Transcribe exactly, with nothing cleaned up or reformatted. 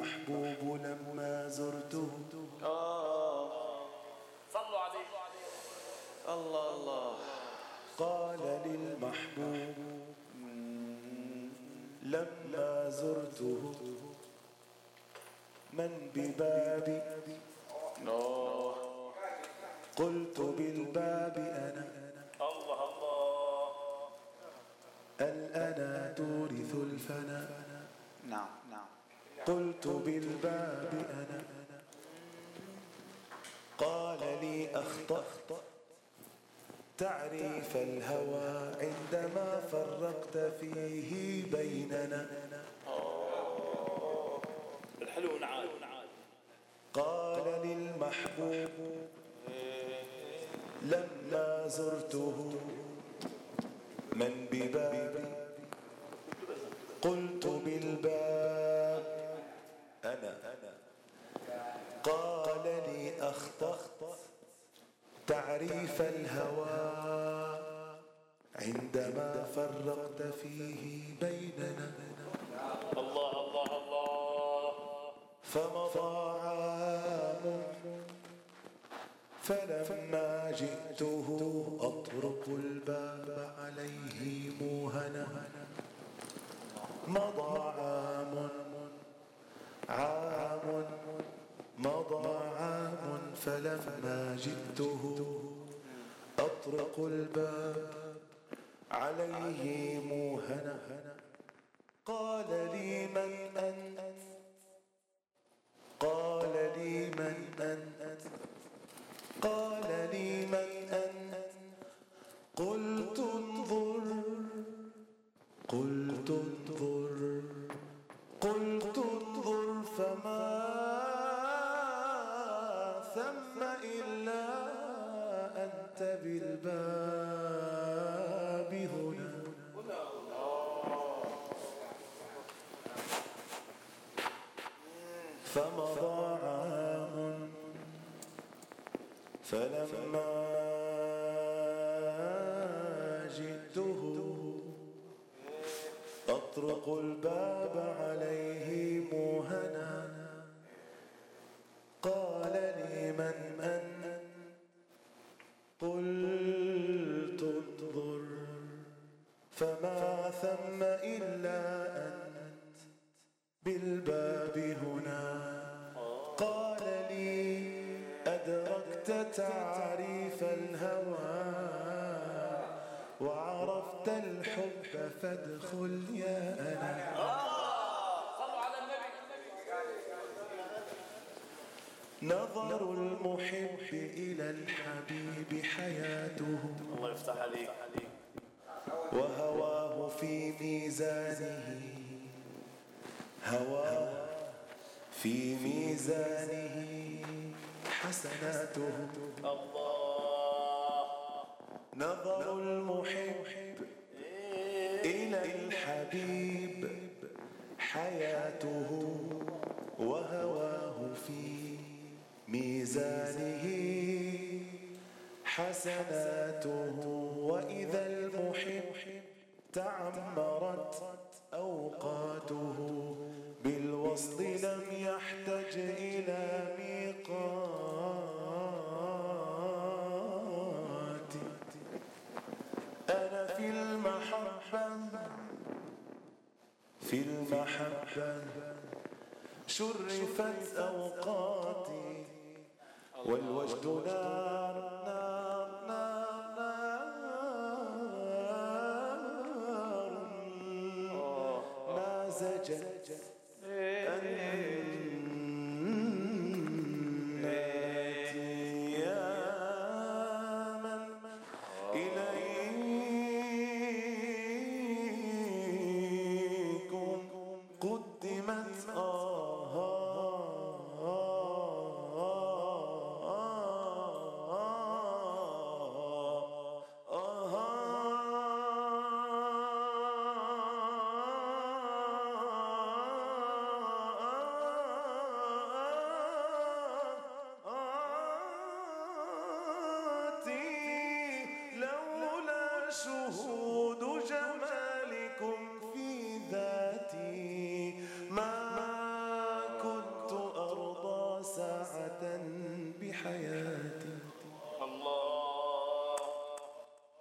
المحبوب لما زرته. آه صلوا عليه. الله الله. قال للمحبوب لما زرته من ببابي؟ قلت بالباب أنا. الله الله. الأنا تورث الفنا. نعم نعم. قلت بالباب أنا. قال لي أخطأت تعريف الهوى عندما فرقت فيه بيننا. الحلو نعاد. قال للمحبوب لما زرته من ببابي؟ قلت بالباب أنا. قال لي أخطأت تعريف الهوى عندما فرقت فيه بيننا. الله الله الله. فمضى عام فلما جئته أطرق الباب عليه موهنا. مضى عام عام مضى عام فلما جئته أطرق الباب عليه موهنا. قال لي من أنت؟ قال لي من أنت؟ قال لي من أنت؟ قلت انظر قلت انظر قلت انظر فما ثم إلا أنت بالباب هنا. فمضى عام فلما جئته أطرق الباب عليه موهنا. قال لي من أنت؟ قلت انظر فما ثم إلا أنت بالباب هنا. قال لي أدركت تعريف الهوى وعرفت الحب فادخل يا أنا. صلوا على النبي. نظر المحب إلى الحبيب حياته. الله يفتح عليك. وهواه في ميزانه. هواه في ميزانه حسناته. الله. نظر المحب إلى الحبيب حياته وهواه في ميزانه حسناته. وإذا المحب تعمرت أوقاته بالوصل لم يحتج إلى ميقات. أنا في المحبة في المحبة شرفت أوقاتي والوجد نار نار نار نار مازجت أنتي يا من إليكم قدمت لولا شهود